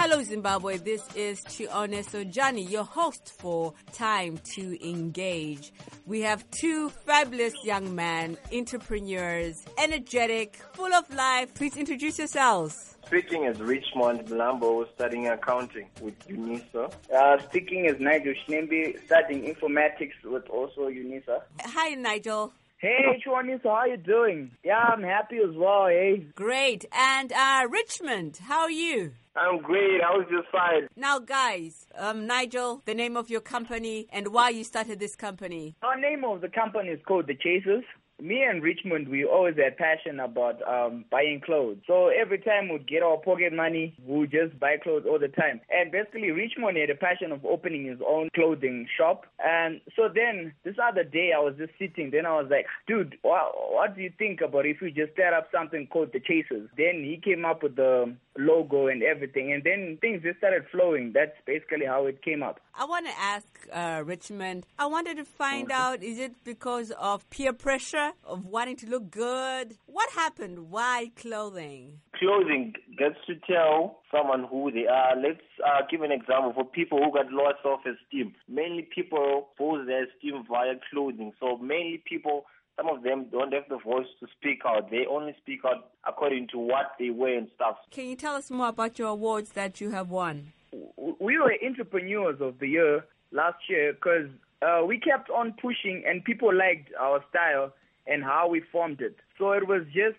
Hello, Zimbabwe. This is Chioneso Johnny, your host for Time to Engage. We have two fabulous young men, entrepreneurs, energetic, full of life. Please introduce yourselves. Speaking is Richmond Mlambo, studying accounting with UNISA. Speaking is Nigel Shnembi, studying informatics with also UNISA. Hi, Nigel. Hey, Chwanisa, how you doing? Yeah, I'm happy as well, hey. Great. And Richmond, how are you? I'm great. How was your side? Now, guys, Nigel, the name of your company and why you started this company. Our name of the company is called The Chasers. Me and Richmond, we always had passion about buying clothes. So every time we'd get our pocket money, we'd just buy clothes all the time. And basically, Richmond had a passion of opening his own clothing shop. And so then this other day, I was just sitting. Then I was like, dude, what do you think about if we just start up something called The Chasers? Then he came up with the logo and everything. And then things just started flowing. That's basically how it came up. I want to ask Richmond, I wanted to find out, is it because of peer pressure, of wanting to look good? What happened? Why clothing? Clothing gets to tell someone who they are. Let's give an example for people who got low self-esteem. Mainly people boost their esteem via clothing. So mainly people, some of them don't have the voice to speak out. They only speak out according to what they wear and stuff. Can you tell us more about your awards that you have won? We were entrepreneurs of the year last year because we kept on pushing and people liked our style and how we formed it. So it was just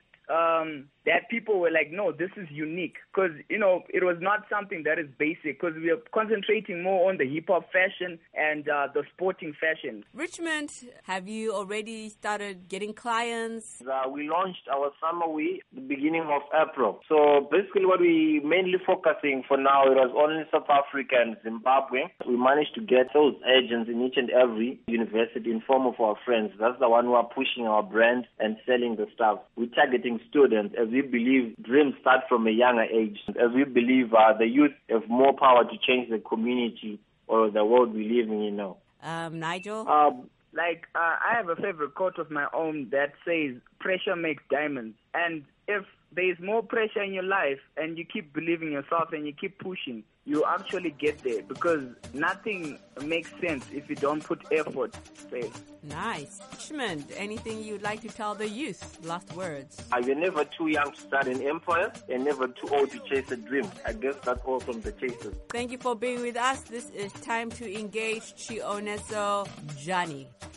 that people were like, no, this is unique because, you know, it was not something that is basic because we are concentrating more on the hip-hop fashion and the sporting fashion. Richmond, have you already started getting clients? We launched our summer week the beginning of April. So basically what we mainly focusing for now, it was only South Africa and Zimbabwe. We managed to get those agents in each and every university in form of our friends. That's the one who are pushing our brand and selling the stuff. We're targeting students as we believe dreams start from a younger age. As we believe the youth have more power to change the community or the world we live in, you know. Nigel? I have a favorite quote of my own that says, pressure makes diamonds. And if there's more pressure in your life and you keep believing yourself and you keep pushing, you actually get there because nothing makes sense if you don't put effort. Nice. Richmond, anything you'd like to tell the youth? Last words. You're never too young to start an empire and never too old to chase a dream. I guess that's all from The Chasers. Thank you for being with us. This is Time to Engage. Chioneso Johnny.